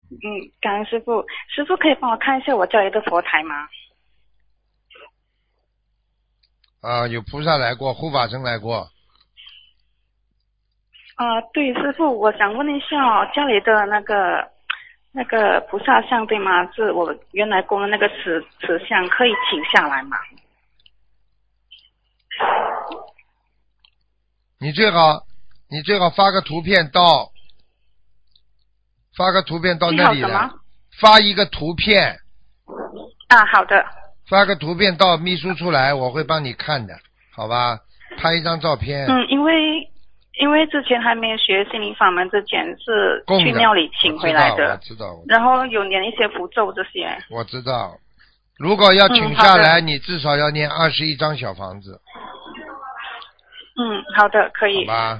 感恩师傅。师傅可以帮我看一下我家里的佛台吗？ 有菩萨来过，护法神来过。 对，师傅，我想问一下家里的那个菩萨像对吗？是我原来供的那个瓷像，可以请下来吗？ 你最好发个图片到那里来，发一个图片。 好的。 发个图片到秘书处来，我会帮你看的，好吧？拍一张照片。 因为之前还没有学心灵法门之前是去庙里请回来的， 我知道。 然后有念一些符咒这些。 我知道，如果要请下来，你至少要念21张小房子。 好的，可以。 好吧。